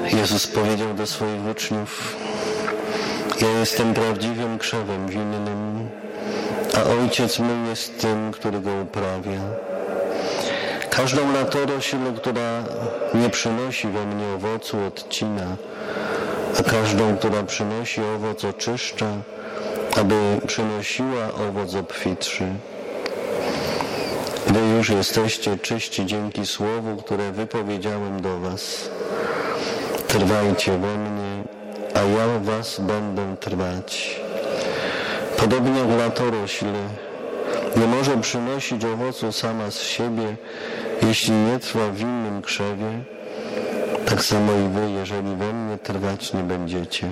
Jezus powiedział do swoich uczniów: ja jestem prawdziwym krzewem winnym, a Ojciec mój jest tym, który go uprawia. Każdą latorośl, która nie przynosi we mnie owocu, odcina, a każdą, która przynosi owoc, oczyszcza, aby przynosiła owoc obfitszy. Wy już jesteście czyści dzięki słowu, które wypowiedziałem do was. Trwajcie we mnie, a ja w was będę trwać. Podobnie jak latorośl nie może przynosić owocu sama z siebie, jeśli nie trwa w innym krzewie, tak samo i wy, jeżeli we mnie trwać nie będziecie.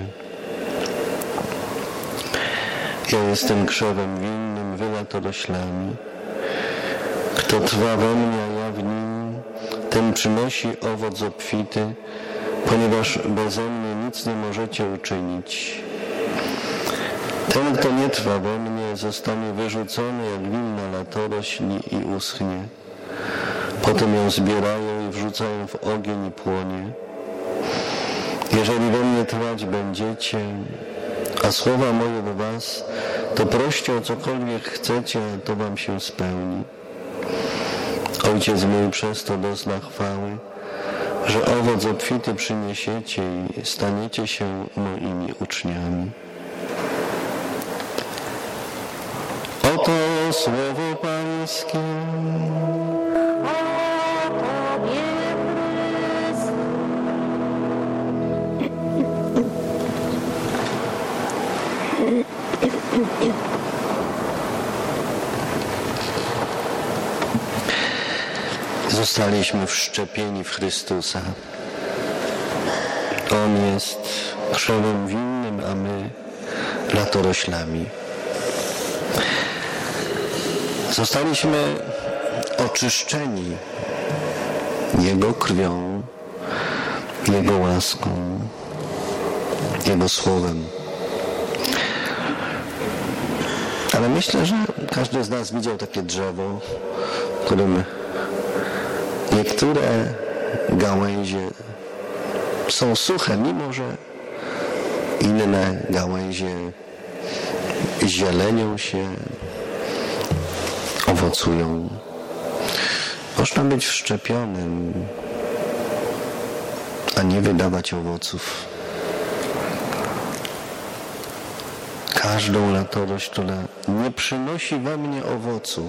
Ja jestem krzewem winnym, wy latoroślami. Kto trwa we mnie, a ja w nim, ten przynosi owoc obfity, ponieważ beze mnie nic nie możecie uczynić. Ten, kto nie trwa we mnie, zostanie wyrzucony jak winna latorośl i uschnie. Potem ją zbierają i wrzucają w ogień i płonie. Jeżeli we mnie trwać będziecie, a słowa moje do was, to proście o cokolwiek chcecie, to wam się spełni. Ojciec mój przez to dozna chwały, że owoc obfity przyniesiecie i staniecie się moimi uczniami. Oto słowo Pańskie. Zostaliśmy wszczepieni w Chrystusa. On jest krzewem winnym, a my latoroślami. Zostaliśmy oczyszczeni Jego krwią, Jego łaską, Jego słowem. Ale myślę, że każdy z nas widział takie drzewo, w którym niektóre gałęzie są suche, mimo że inne gałęzie zielenią się, owocują. Można być wszczepionym, a nie wydawać owoców. Każdą latorośl, która nie przynosi we mnie owocu,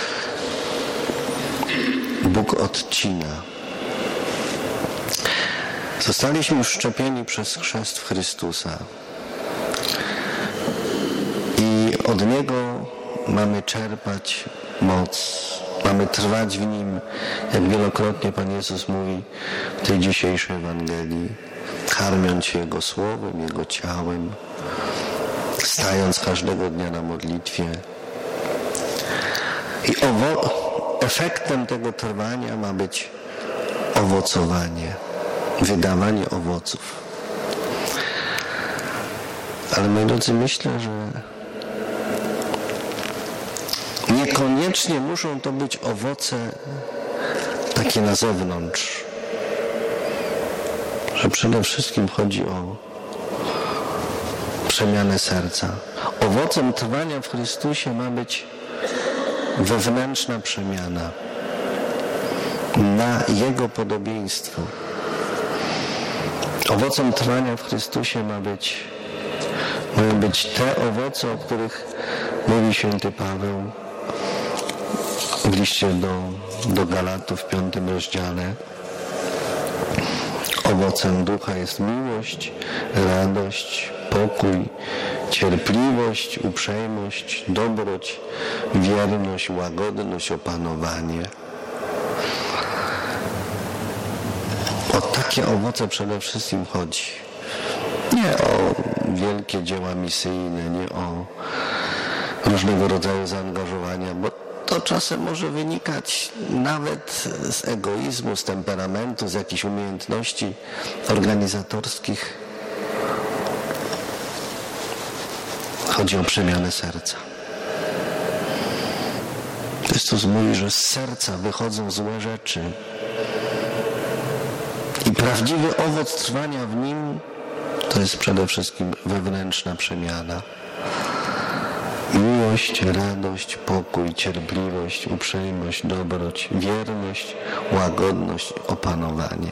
Bóg odcina. Zostaliśmy wszczepieni przez chrzest w Chrystusa i od Niego mamy czerpać moc, mamy trwać w Nim, jak wielokrotnie Pan Jezus mówi w tej dzisiejszej Ewangelii, karmiąc się Jego słowem, Jego ciałem, stając każdego dnia na modlitwie. I efektem tego trwania ma być owocowanie, wydawanie owoców. Ale moi drodzy, myślę, że niekoniecznie muszą to być owoce takie na zewnątrz. Że przede wszystkim chodzi o przemianę serca. Owocem trwania w Chrystusie ma być wewnętrzna przemiana na Jego podobieństwo. Owocem trwania w Chrystusie mają być te owoce, o których mówi święty Paweł w liście do Galatów w 5 rozdziale. Owocem ducha jest miłość, radość, pokój, cierpliwość, uprzejmość, dobroć, wierność, łagodność, opanowanie. O takie owoce przede wszystkim chodzi. Nie o wielkie dzieła misyjne, nie o różnego rodzaju zaangażowania, bo to czasem może wynikać nawet z egoizmu, z temperamentu, z jakichś umiejętności organizatorskich. Chodzi o przemianę serca. Chrystus mówi, że z serca wychodzą złe rzeczy i Prawdziwy owoc trwania w Nim to jest przede wszystkim wewnętrzna przemiana. Miłość, radość, pokój, cierpliwość, uprzejmość, dobroć, wierność, łagodność, opanowanie.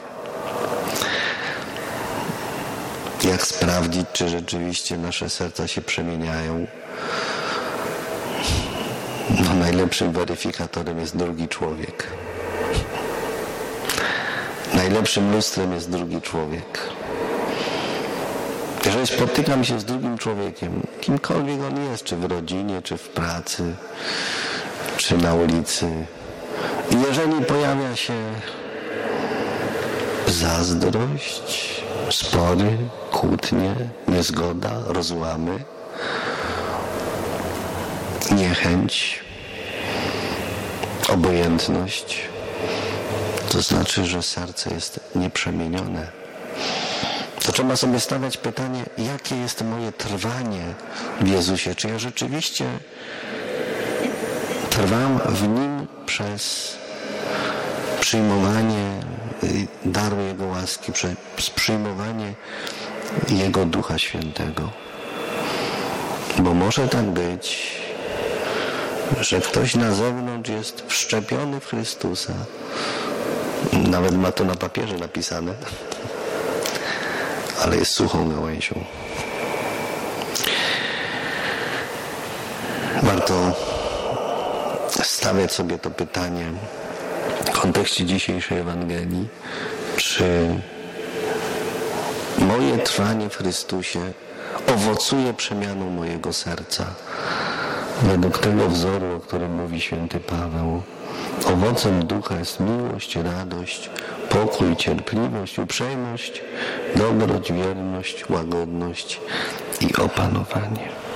Jak sprawdzić, czy rzeczywiście nasze serca się przemieniają? No, najlepszym weryfikatorem jest drugi człowiek. Najlepszym lustrem jest drugi człowiek. Jeżeli spotykam się z drugim człowiekiem, kimkolwiek on jest, czy w rodzinie, czy w pracy, czy na ulicy, i jeżeli pojawia się zazdrość, spory, kłótnie, niezgoda, rozłamy, niechęć, obojętność, to znaczy, że serce jest nieprzemienione. To trzeba sobie stawiać pytanie, jakie jest moje trwanie w Jezusie? Czy ja rzeczywiście trwam w Nim przez przyjmowanie daru Jego łaski, przez przyjmowanie Jego Ducha Świętego? Bo może tak być, że ktoś na zewnątrz jest wszczepiony w Chrystusa. Nawet ma to na papierze napisane, ale jest suchą gałęzią. Warto stawiać sobie to pytanie w kontekście dzisiejszej Ewangelii, czy moje trwanie w Chrystusie owocuje przemianą mojego serca. Według tego wzoru, o którym mówi święty Paweł, owocem ducha jest miłość, radość, pokój, cierpliwość, uprzejmość, dobroć, wierność, łagodność i opanowanie.